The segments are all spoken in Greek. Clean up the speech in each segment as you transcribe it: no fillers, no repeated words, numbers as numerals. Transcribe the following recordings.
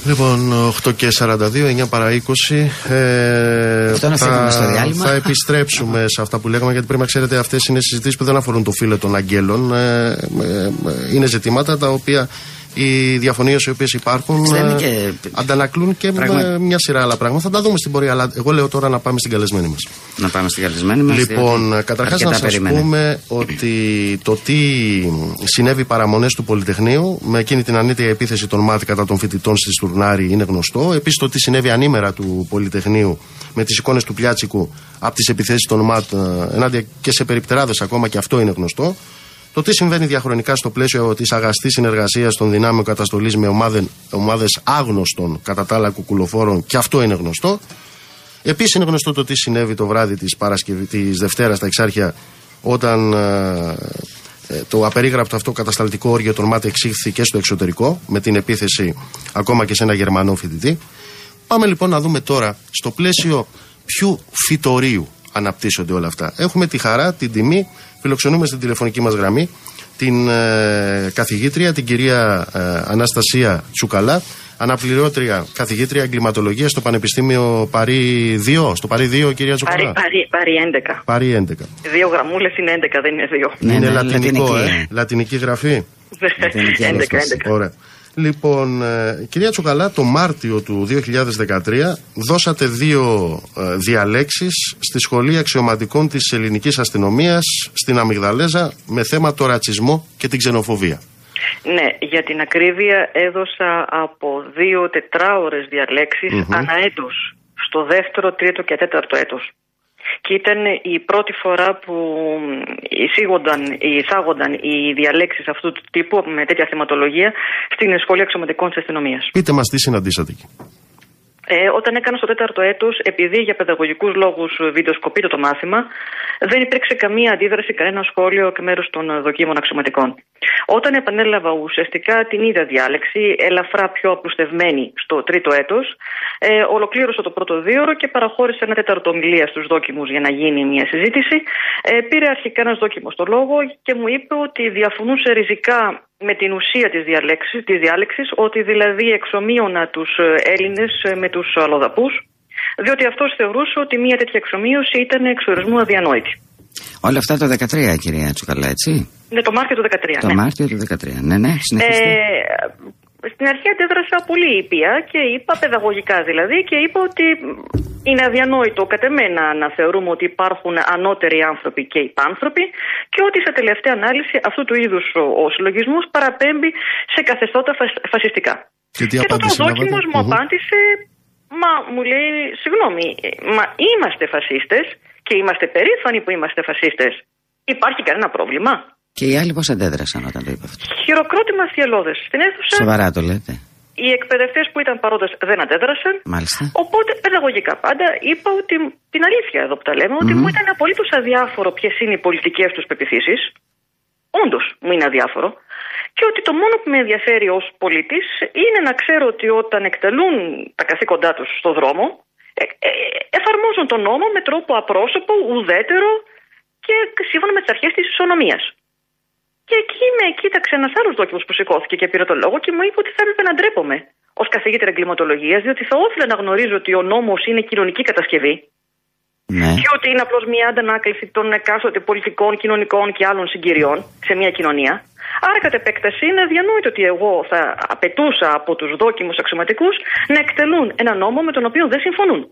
Λοιπόν, 8 και 42, 9 παρά 20. Θα επιστρέψουμε σε αυτά που λέγαμε, γιατί πρέπει να ξέρετε, αυτές είναι συζητήσεις που δεν αφορούν το φύλλο των αγγέλων. Είναι ζητήματα τα οποία οι διαφωνίες οι οποίες υπάρχουν αντανακλούν και μια σειρά άλλα πράγματα. Θα τα δούμε στην πορεία, αλλά εγώ λέω τώρα να πάμε στην καλεσμένη μας. Να πάμε στην καλεσμένη μας. Λοιπόν, καταρχάς να σας πούμε ότι το τι συνέβη παραμονές του Πολυτεχνείου με εκείνη την ανήτια επίθεση των ΜΑΤ κατά των φοιτητών στη Στουρνάρη είναι γνωστό. Επίσης το τι συνέβη ανήμερα του Πολυτεχνείου με τις εικόνες του Πλιάτσικου από τις επιθέσεις των ΜΑΤ ενάντια και σε περιπτεράδες ακόμα, και αυτό είναι γνωστό. Το τι συμβαίνει διαχρονικά στο πλαίσιο της αγαστής συνεργασίας των δυνάμεων καταστολής με ομάδες άγνωστων κατά τα άλλα κουκουλοφόρων, και αυτό είναι γνωστό. Επίσης είναι γνωστό το τι συνέβη το βράδυ της Δευτέρας στα Εξάρχεια, όταν το απερίγραπτο αυτό κατασταλτικό όργιο των ΜΑΤ εξήχθη στο εξωτερικό με την επίθεση ακόμα και σε ένα Γερμανό φοιτητή. Πάμε λοιπόν να δούμε τώρα στο πλαίσιο ποιου φυτορίου αναπτύσσονται όλα αυτά. Έχουμε τη χαρά, την τιμή, φιλοξενούμε στην τηλεφωνική μας γραμμή την καθηγήτρια, την κυρία Αναστασία Τσουκαλά, αναπληρώτρια καθηγήτρια εγκληματολογίας στο Πανεπιστήμιο Παρί 2. Στο Παρί 2, κυρία Τσουκαλά. Παρί 11. Παρί 11. 2 γραμμούλες είναι 11, δεν είναι 2. Ναι, είναι λατινικό, λατινική γραφή. 11. Ωραία. Λοιπόν, κυρία Τσουκαλά, το Μάρτιο του 2013 δώσατε 2 διαλέξεις στη Σχολή Αξιωματικών της Ελληνικής Αστυνομίας στην Αμυγδαλέζα με θέμα το ρατσισμό και την ξενοφοβία. Ναι, για την ακρίβεια έδωσα από 2 τετράωρες διαλέξεις ανά έτος, στο 2ο, 3ο και 4ο έτος. Και ήταν η πρώτη φορά που εισάγονταν οι διαλέξεις αυτού του τύπου με τέτοια θεματολογία στην Σχολή Αξιωματικών της Αστυνομίας. Πείτε μας τι συναντήσατε εκεί. Όταν έκανα στο 4ο έτος, επειδή για παιδαγωγικούς λόγους βιντεοσκοπείται το μάθημα, δεν υπήρξε καμία αντίδραση, κανένα σχόλιο εκ μέρους των δοκίμων αξιωματικών. Όταν επανέλαβα ουσιαστικά την ίδια διάλεξη, ελαφρά πιο απλουστευμένη στο 3ο έτος, ολοκλήρωσα το πρώτο 2ωρο και παραχώρησα ένα 4ο ομιλία στους δόκιμους για να γίνει μια συζήτηση. Πήρε αρχικά ένας δόκιμος το λόγο και μου είπε ότι διαφωνούσε ριζικά με την ουσία της διάλεξης, ότι δηλαδή εξομοίωνα τους Έλληνες με τους αλλοδαπούς, διότι αυτός θεωρούσε ότι μια τέτοια εξομοίωση ήταν εξορισμού αδιανόητη. Όλα αυτά το 2013, κυρία Τσουκαλά, έτσι? Ναι, το Μάρτιο του 2013. Το Μάρτιο του 2013, ναι, συνεχίστε. Στην αρχή αντέδρασα πολύ ήπια και είπα, παιδαγωγικά δηλαδή, και είπα ότι είναι αδιανόητο κατ' εμέ να θεωρούμε ότι υπάρχουν ανώτεροι άνθρωποι και υπάνθρωποι, και ότι σε τελευταία ανάλυση αυτού του είδους ο συλλογισμός παραπέμπει σε καθεστώτα φασιστικά. Και τότε ο δόκιμος μου απάντησε, μου λέει, συγγνώμη, είμαστε φασίστες και είμαστε περήφανοι που είμαστε φασίστες. Υπάρχει κανένα πρόβλημα? Και οι άλλοι πώς αντέδρασαν όταν το είπα αυτό? Χειροκρότημα θυελλώδες στην αίθουσα. Σοβαρά το λέτε? Οι εκπαιδευτές που ήταν παρόντες δεν αντέδρασαν. Μάλιστα. Οπότε παιδαγωγικά πάντα είπα ότι την αλήθεια εδώ που τα λέμε, ότι μου ήταν απολύτως αδιάφορο ποιες είναι οι πολιτικές τους πεποιθήσεις. Όντως μου είναι αδιάφορο. Και ότι το μόνο που με ενδιαφέρει ως πολίτης είναι να ξέρω ότι όταν εκτελούν τα καθήκοντά τους στο δρόμο, εφαρμόζουν τον νόμο με τρόπο απρόσωπο, ουδέτερο και σύμφωνα με τις αρχές της ισονομίας. Και εκεί με κοίταξε ένας άλλος δόκιμος που σηκώθηκε και πήρε το λόγο και μου είπε ότι θα έπρεπε να ντρέπομαι ως καθηγήτρια εγκληματολογίας, διότι θα όφιλα να γνωρίζω ότι ο νόμος είναι κοινωνική κατασκευή. Ναι. Και ότι είναι απλώς μια αντανάκληση των εκάστοτε πολιτικών, κοινωνικών και άλλων συγκυριών σε μια κοινωνία. Άρα, κατ' επέκταση, είναι αδιανόητο ότι εγώ θα απαιτούσα από τους δόκιμους αξιωματικούς να εκτελούν ένα νόμο με τον οποίο δεν συμφωνούν.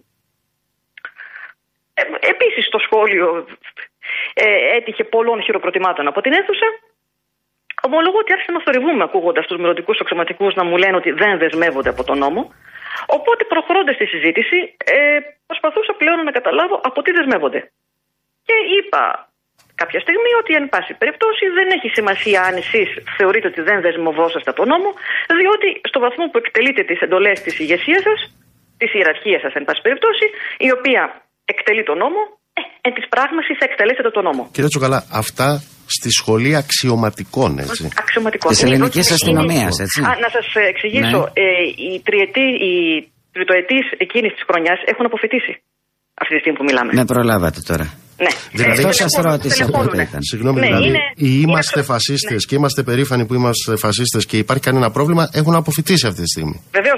Επίσης, το σχόλιο έτυχε πολλών χειροκροτημάτων από την αίθουσα. Ομολογώ ότι άρχισα να θορυβούμε ακούγοντας τους μελλοντικούς αξιωματικούς να μου λένε ότι δεν δεσμεύονται από τον νόμο. Οπότε, προχωρώντας τη συζήτηση, προσπαθούσα πλέον να καταλάβω από τι δεσμεύονται. Και είπα κάποια στιγμή ότι, εν πάση περιπτώσει, δεν έχει σημασία αν εσείς θεωρείτε ότι δεν δεσμευόσαστε από τον νόμο, διότι στο βαθμό που εκτελείτε τις εντολές της ηγεσίας σας, της ιεραρχίας σας, εν πάση περιπτώσει, η οποία εκτελεί τον νόμο, εν της πράγμασης θα εκτελέσετε τον νόμο. Κύριε Τσουκαλά, αυτά στη Σχολή Αξιωματικών, έτσι. Αξιωματικών. Της Ελληνικής Αστυνομίας, έτσι. Να σας εξηγήσω, οι τριτοετής εκείνης της χρονιάς έχουν αποφοιτήσει αυτή τη στιγμή που μιλάμε. Ναι, προλάβατε τώρα. Ναι. Δηλαδή, αυτό σας ρώτησα πότε ήταν. Συγγνώμη, δηλαδή, είμαστε φασίστες και είμαστε περήφανοι που είμαστε φασίστες και υπάρχει κανένα πρόβλημα, έχουν αποφοιτήσει αυτή τη στιγμή. Βεβαίως έχουν αποφοιτήσει.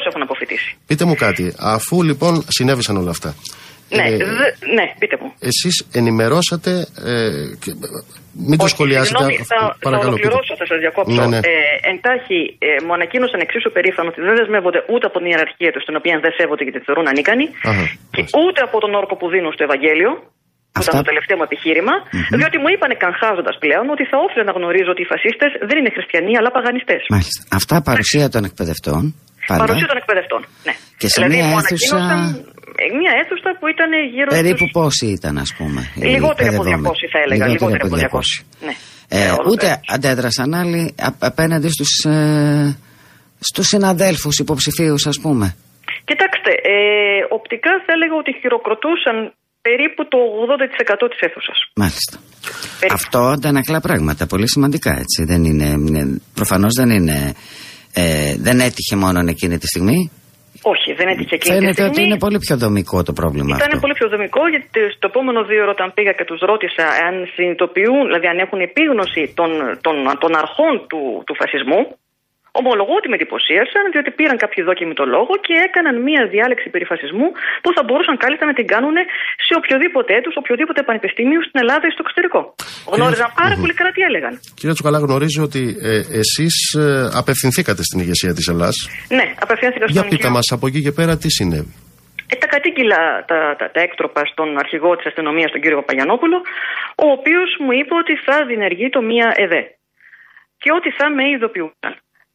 συζητήσει. Πείτε μου κάτι, αφού λοιπόν συνέβησαν όλα αυτά. Ναι, πείτε μου. Εσείς ενημερώσατε. Μην το σχολιάσετε. Θα ολοκληρώσω, θα σας διακόψω. Ναι. Εντάχει, μου ανακοίνωσαν εξίσου περήφανο ότι δεν δεσμεύονται ούτε από την ιεραρχία του, την οποία δεν σέβονται και τη θεωρούν ανίκανοι, και ούτε από τον όρκο που δίνουν στο Ευαγγέλιο. Που ήταν το τελευταίο μου επιχείρημα, διότι μου είπανε καγχάζοντας πλέον ότι θα όφιλα να γνωρίζω ότι οι φασίστες δεν είναι χριστιανοί αλλά παγανιστές. Μάλιστα. Αυτά παρουσία των εκπαιδευτών. Παρουσία των εκπαιδευτών, ναι. Και σε δηλαδή, μια αίθουσα. Μια αίθουσα που ήταν γύρω. Περίπου πόσοι ήταν, ας πούμε. Λιγότεροι από 200 θα έλεγα. Λιγότεροι από 200. Ναι. Ούτε αντέδρασαν άλλοι απέναντι στους συναδέλφους υποψηφίους, ας πούμε. Κοιτάξτε, οπτικά θα έλεγα ότι χειροκροτούσαν περίπου το 80% της αίθουσας. Μάλιστα. Αυτό αντανακλά πράγματα πολύ σημαντικά, έτσι. Δεν είναι, προφανώς δεν είναι. Δεν έτυχε μόνο εκείνη τη στιγμή. Όχι, δεν έτυχε εκείνη τη στιγμή. Φαίνεται ότι είναι πολύ πιο δομικό το πρόβλημα. Ήταν πολύ πιο δομικό, γιατί στο επόμενο 2 ώρα, όταν πήγα και τους ρώτησα αν συνειδητοποιούν, δηλαδή αν έχουν επίγνωση των αρχών του φασισμού, ομολογώ ότι με εντυπωσίασαν, διότι πήραν κάποιοι δόκιμοι το λόγο και έκαναν μία διάλεξη περί φασισμού που θα μπορούσαν κάλλιστα να την κάνουν σε οποιοδήποτε έτος, οποιοδήποτε πανεπιστήμιο στην Ελλάδα ή στο εξωτερικό. Γνώριζαν πάρα πολύ καλά τι έλεγαν. Κύριε Τσουκαλά, γνωρίζω ότι εσείς απευθυνθήκατε στην ηγεσία της Ελλάς. Ναι, απευθύνθηκα στον. Για πείτε μας από εκεί και πέρα τι συνέβη. Τα κατήγγυλα τα έκτροπα στον αρχηγό της αστυνομίας, τον κύριο Παπαγιανόπουλο, ο οποίος μου είπε ότι θα διενεργεί το μία ΕΔΕ και ότι θα με ειδοποιούσαν.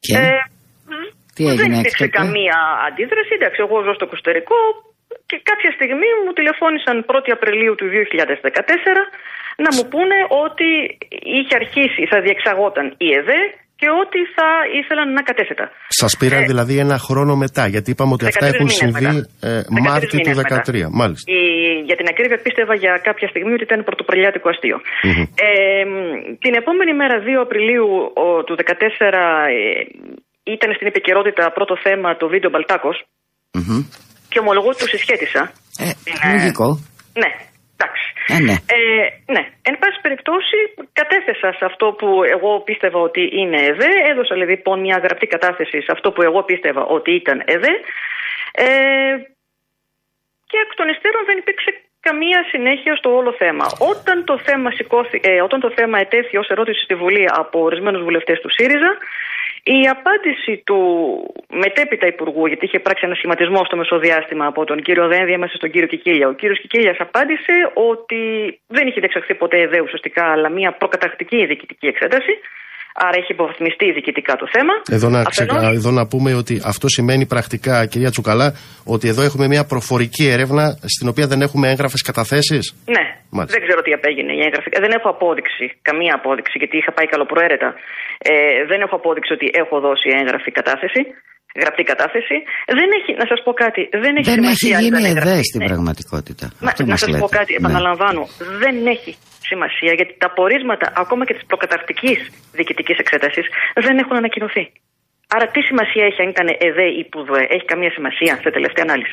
Δεν υπήρξε καμία αντίδραση. Εντάξει, εγώ ζω στο εξωτερικό και κάποια στιγμή μου τηλεφώνησαν 1η Απριλίου του 2014 να μου πούνε ότι είχε αρχίσει, θα διεξαγόταν η ΕΔΕ και ότι θα ήθελαν να κατέθετα. Σας πήραν δηλαδή ένα χρόνο μετά, γιατί είπαμε ότι αυτά έχουν συμβεί Μάρτιο του 2013. Μάλιστα. Για την ακρίβεια πίστευα για κάποια στιγμή ότι ήταν πρωτοπριλιάτικο αστείο. Την επόμενη μέρα, 2 Απριλίου του 2014, ήταν στην επικαιρότητα πρώτο θέμα το βίντεο Μπαλτάκος και ομολογώ ότι το συσχέτισα. Λογικό. Ναι. Εντάξει. Ναι. Εν πάση περιπτώσει, κατέθεσα σε αυτό που εγώ πίστευα ότι είναι ΕΔΕ. Έδωσα λοιπόν μια γραπτή κατάθεση σε αυτό που εγώ πίστευα ότι ήταν ΕΔΕ. Και εκ των υστέρων δεν υπήρξε καμία συνέχεια στο όλο θέμα. Όταν το θέμα ετέθη ως ερώτηση στη Βουλή από ορισμένους βουλευτές του ΣΥΡΙΖΑ, η απάντηση του μετέπειτα Υπουργού, γιατί είχε πράξει ένα σχηματισμό στο μεσοδιάστημα από τον κύριο Δένδια μέσα στον κύριο Κικίλια. Ο κύριος Κικίλιας απάντησε ότι δεν είχε διεξαχθεί ποτέ ΕΔΕ ουσιαστικά, αλλά μια προκαταρκτική διοικητική εξέταση. Άρα έχει υποβαθμιστεί διοικητικά το θέμα. Εδώ να πούμε ότι αυτό σημαίνει πρακτικά, κυρία Τσουκαλά, ότι εδώ έχουμε μια προφορική έρευνα στην οποία δεν έχουμε έγγραφες καταθέσεις. Ναι. Μάλιστα. Δεν ξέρω τι απέγινε η έγγραφη. Δεν έχω απόδειξη, καμία απόδειξη, γιατί είχα πάει καλοπροαίρετα. Δεν έχω απόδειξη ότι έχω δώσει έγγραφη κατάθεση. Γραπτή κατάθεση. Δεν έχει, να σας πω κάτι, δεν έχει σημασία. Δεν έχει γίνει ΕΔΕ στην πραγματικότητα. Να σας πω κάτι, επαναλαμβάνω, δεν έχει σημασία, γιατί τα πορίσματα ακόμα και της προκαταρκτικής διοικητικής εξέτασης δεν έχουν ανακοινωθεί. Άρα τι σημασία έχει αν ήταν ΕΔΕ ή ΠΟΥΔΟΕ? Έχει καμία σημασία σε τελευταία ανάλυση.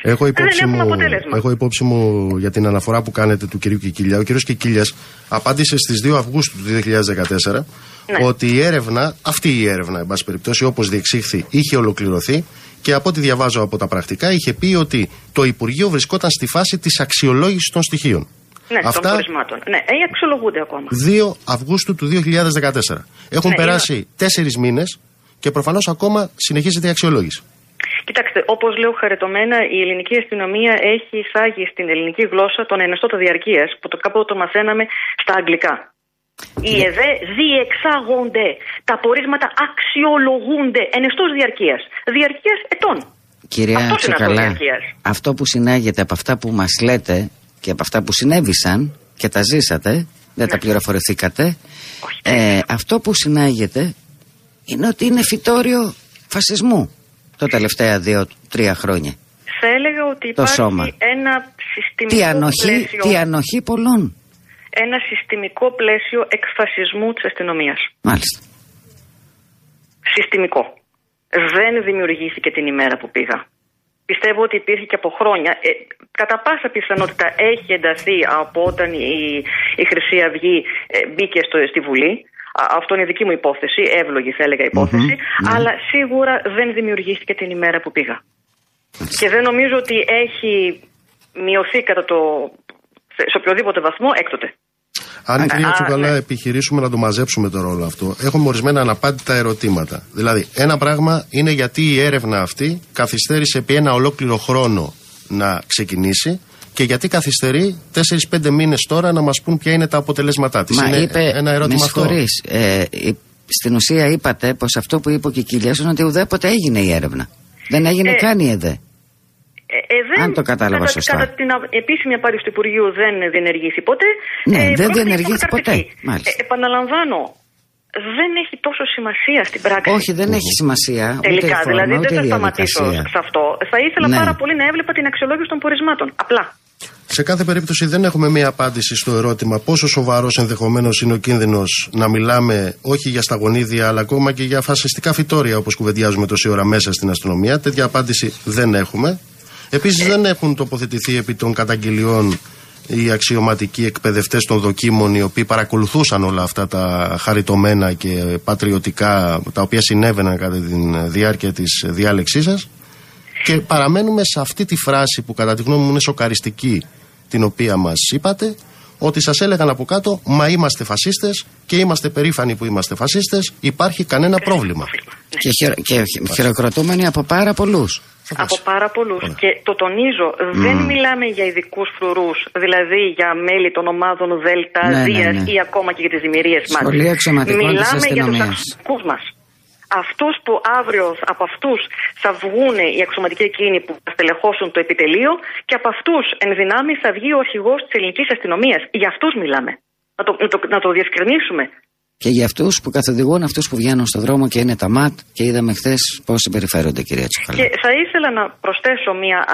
Έχω υπόψη μου για την αναφορά που κάνετε του κυρίου Κικίλια. Ο κύριος Κικίλιας απάντησε στις 2 Αυγούστου του 2014 ότι αυτή η έρευνα, εν πάση περιπτώσει, όπως διεξήχθη, είχε ολοκληρωθεί και από ό,τι διαβάζω από τα πρακτικά, είχε πει ότι το Υπουργείο βρισκόταν στη φάση της αξιολόγησης των στοιχείων. Ναι, αυτά των πορισμάτων. Ναι, αξιολογούνται ακόμα. 2 Αυγούστου του 2014. Έχουν περάσει 4 μήνες και προφανώς ακόμα συνεχίζεται η αξιολόγηση. Κοιτάξτε, όπως λέω χαριτωμένα, η ελληνική αστυνομία έχει εισάγει στην ελληνική γλώσσα τον ενεστώτα διαρκείας, που κάποτε το μαθαίναμε στα αγγλικά. Οι ΕΔΕ διεξάγονται. Τα πορίσματα αξιολογούνται. Ενεστώς διαρκείας. Διαρκείας ετών. Κυρία Τσουκαλά, αυτό που συνάγεται από αυτά που μας λέτε και από αυτά που συνέβησαν και τα ζήσατε, δεν τα πληροφορηθήκατε, αυτό που συνάγεται είναι ότι είναι φυτόριο φασισμού τα τελευταία 2-3 χρόνια. Θα έλεγα ότι υπάρχει ένα συστημικό πλαίσιο. Τι ανοχή πολλών. Ένα συστημικό πλαίσιο εκφασισμού της αστυνομίας. Μάλιστα. Συστημικό. Δεν δημιουργήθηκε την ημέρα που πήγα. Πιστεύω ότι υπήρχε και από χρόνια. Κατά πάσα πιθανότητα έχει ενταθεί από όταν η Χρυσή Αυγή μπήκε στη Βουλή. Αυτό είναι δική μου υπόθεση, εύλογη θα έλεγα υπόθεση, αλλά σίγουρα δεν δημιουργήθηκε την ημέρα που πήγα. Και δεν νομίζω ότι έχει μειωθεί σε οποιοδήποτε βαθμό έκτοτε. Αν, κυρία Τσουκαλά, επιχειρήσουμε να το μαζέψουμε το ρόλο αυτό, έχουμε ορισμένα αναπάντητα ερωτήματα. Δηλαδή, ένα πράγμα είναι γιατί η έρευνα αυτή καθυστέρησε επί ένα ολόκληρο χρόνο να ξεκινήσει και γιατί καθυστερεί 4-5 μήνες τώρα να μας πούν ποια είναι τα αποτελέσματά της. Είναι ένα ερώτημα αυτό. Στην ουσία είπατε πως αυτό που είπε ο Κικίλιας είναι ότι ουδέποτε έγινε η έρευνα. Δεν έγινε καν η ΕΔΕ. Αν το κατάλαβα σωστά. Κατά την επίσημη απάντηση του Υπουργείου δεν διενεργήθη ποτέ. Ναι, δεν διενεργήθη ποτέ. Επαναλαμβάνω, δεν έχει τόσο σημασία στην πράξη. Όχι, δεν έχει σημασία. Τελικά, δηλαδή δεν θα σταματήσω σε αυτό. Θα ήθελα πάρα πολύ να έβλεπα την αξιολόγηση των πορισμάτων. Απλά. Σε κάθε περίπτωση δεν έχουμε μία απάντηση στο ερώτημα πόσο σοβαρός ενδεχομένως είναι ο κίνδυνος να μιλάμε όχι για σταγονίδια αλλά ακόμα και για φασιστικά φυτόρια όπως κουβεντιάζουμε τόση ώρα μέσα στην αστυνομία. Τέτοια απάντηση δεν έχουμε. Επίσης δεν έχουν τοποθετηθεί επί των καταγγελιών οι αξιωματικοί εκπαιδευτές των δοκίμων οι οποίοι παρακολουθούσαν όλα αυτά τα χαριτωμένα και πατριωτικά τα οποία συνέβαιναν κατά τη διάρκεια της διάλεξής σας. Και παραμένουμε σε αυτή τη φράση που κατά τη γνώμη μου είναι σοκαριστική, την οποία μας είπατε, ότι σας έλεγαν από κάτω «Μα είμαστε φασίστες και είμαστε περήφανοι που είμαστε φασίστες, υπάρχει κανένα πρόβλημα». Και χειροκροτούμενοι από πάρα πολλούς. Από πάρα πολλούς. Και το τονίζω, δεν μιλάμε για ειδικούς φρουρούς, δηλαδή για μέλη των ομάδων Δέλτα, Δίας ή ακόμα και για τις δημιουργίες μας. Μιλάμε για τους αξιωματικούς μας. Αυτούς που αύριο από αυτούς θα βγουν οι αξιωματικοί εκείνοι που θα στελεχώσουν το επιτελείο και από αυτούς εν δυνάμει θα βγει ο αρχηγός της ελληνικής αστυνομίας. Για αυτούς μιλάμε. Να το διευκρινίσουμε. Και για αυτούς που καθοδηγούν αυτούς που βγαίνουν στον δρόμο και είναι τα ΜΑΤ και είδαμε χθες πώς συμπεριφέρονται, κυρία Τσουκαλά. Και θα ήθελα να προσθέσω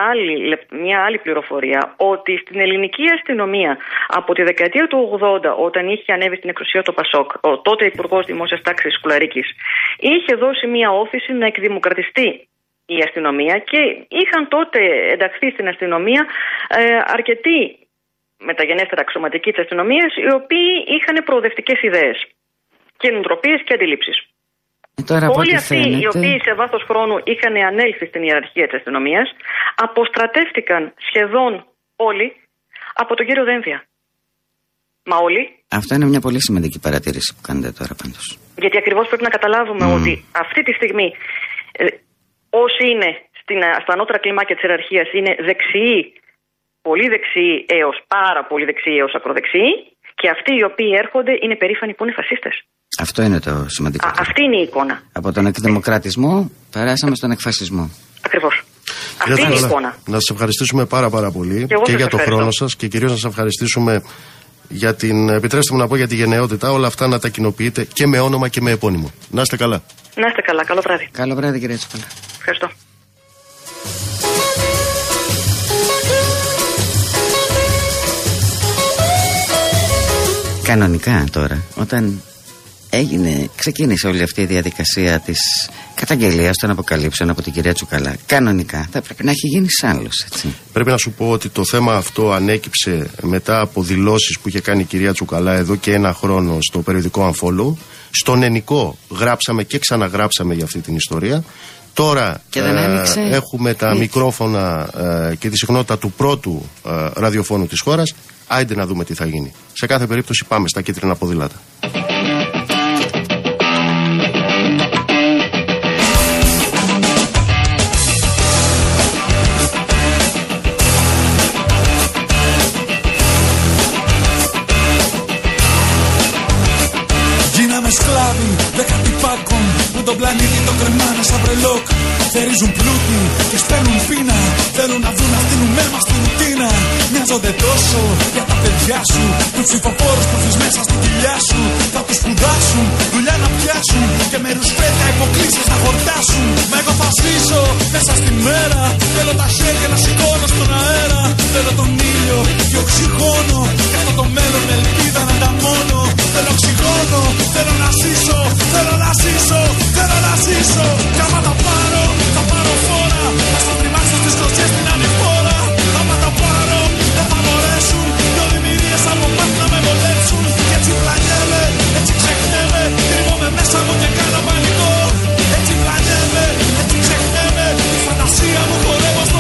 μια άλλη πληροφορία, ότι στην ελληνική αστυνομία από τη δεκαετία του 80, όταν είχε ανέβει στην εξουσία το ΠΑΣΟΚ, ο τότε Υπουργός Δημόσιας Τάξης Σκουλαρίκης, είχε δώσει μια όθηση να εκδημοκρατιστεί η αστυνομία και είχαν τότε ενταχθεί στην αστυνομία αρκετοί μεταγενέστερα αξιωματικοί της αστυνομίας, οι οποίοι είχαν προοδευτικές ιδέες και νοοτροπίες και αντιλήψεις. Όλοι αυτοί οι οποίοι σε βάθος χρόνου είχαν ανέλθει στην ιεραρχία της αστυνομίας αποστρατεύτηκαν σχεδόν όλοι από τον κύριο Δένδια. Μα όλοι. Αυτό είναι μια πολύ σημαντική παρατήρηση που κάνετε τώρα πάντως. Γιατί ακριβώς πρέπει να καταλάβουμε ότι αυτή τη στιγμή όσοι είναι στα ανώτερα κλιμάκια της ιεραρχίας είναι δεξιοί, πολύ δεξιοί έως πάρα πολύ δεξιοί έως ακροδεξιοί, και αυτοί οι οποίοι έρχονται είναι περήφανοι που είναι φασίστες. Αυτό είναι το σημαντικό. Αυτή είναι η εικόνα. Από τον εκδημοκρατισμό περάσαμε στον εκφασισμό. Ακριβώς. Αυτή είναι η εικόνα. Να σας ευχαριστήσουμε πάρα πολύ και για τον χρόνο σας και κυρίως να σας ευχαριστήσουμε για την, επιτρέψτε μου να πω, για τη γενναιότητα, όλα αυτά να τα κοινοποιείτε και με όνομα και με επώνυμο. Να είστε καλά. Να είστε καλά. Καλό βράδυ. Καλό βράδυ, κυρία Τσουκαλά. Ευχαριστώ. Κανονικά τώρα, όταν ξεκίνησε όλη αυτή η διαδικασία της καταγγελίας των αποκαλύψεων από την κυρία Τσουκαλά, κανονικά θα πρέπει να έχει γίνει άλλος, έτσι. Πρέπει να σου πω ότι το θέμα αυτό ανέκυψε μετά από δηλώσεις που είχε κάνει η κυρία Τσουκαλά εδώ και ένα χρόνο στο περιοδικό Unfollow. Στον Ενικό γράψαμε και ξαναγράψαμε για αυτή την ιστορία. Τώρα έχουμε τα μικρόφωνα και τη συχνότητα του πρώτου ραδιοφώνου της χώρας. Άιντε να δούμε τι θα γίνει. Σε κάθε περίπτωση πάμε στα κίτρινα ποδήλατα. Γίναμε σκλάβοι δεκατυπάκων που τον πλανήτη τον κρεμάνε σαν βρελόκ. Θερίζουν πλούτη και σπαίνουν πείνα. Θέλουν να δουν αυτήν αίμα στη ρουτίνα. Μοιάζονται τόσο για τα παιδιά σου. Τους ψηφοφόρους που έχεις μέσα στην κοιλιά σου. Θα τους σπουδάσουν, δουλειά να πιάσουν. Και με ρουσφέτια υποκλήσεις να χορτάσουν. Μα εγώ θα ζήσω μέσα στη μέρα. Θέλω τα χέρια να σηκώνω στον αέρα. Θέλω τον ήλιο και οξυγόνο. Και αυτό το μέλλον με ελπίδα να τα μόνο. Θέλω οξυγόνο, θέλω να ζήσω. Θέλω να ζήσω, θέλω να ζήσω. Κι άμα τα πάρω, θα πάρω φόρα. Θα στο τριμάξω στις κλωτσιές την ανηφόρα. Άμα τα πάρω, δεν θα μπορέσουν. Δυο δημιουργίες από μάθ να με βολέψουν. Κι έτσι πλανιέμαι, έτσι ξεχνιέμαι. Κρύβομαι μέσα μου και κάνω πανικό. Έτσι πλανιέμαι, έτσι ξεχνιέμαι. Η φαντασία μου χορεύω στο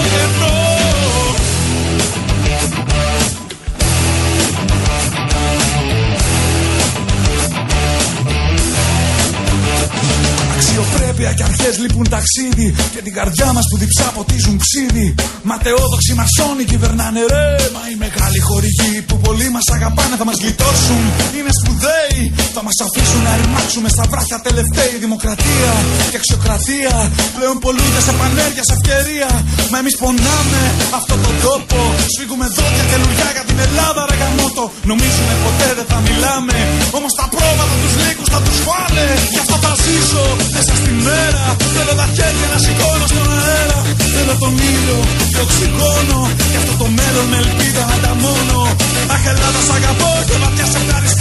καρδιές λείπουν ταξίδι και την καρδιά μας που διψά ποτίζουν ξύδι. Ματαιόδοξοι μασόνοι κυβερνάνε ρε. Μα οι μεγάλοι χορηγοί που πολλοί μας αγαπάνε θα μας γλιτώσουν. Είναι σπουδαίοι, θα μας αφήσουν να ρημάξουμε στα βράχια τελευταίοι. Δημοκρατία και αξιοκρατία πλέον πολλούνται σε πανέργεια, σε ευκαιρία. Μα εμείς πονάμε αυτόν τον τόπο. Σφίγγουμε δόντια και λουριά για την Ελλάδα ρε γαμώτο. Νομίζουμε ποτέ δεν θα μιλάμε, όμως τα πρόβατα τους λύκους θα τους φάνε. Γι' αυτό θα ζήσω μέσα στη μέρα. Θέλω τα χέρια να σηκώνω στον αέρα. Θέλω τον ήλιο και οξυγόνο. Γι' αυτό το μέλλον με ελπίδα ανταμώνω. Αχ Ελλάδα σ' αγαπώ και βαθιά σε ευχαριστώ.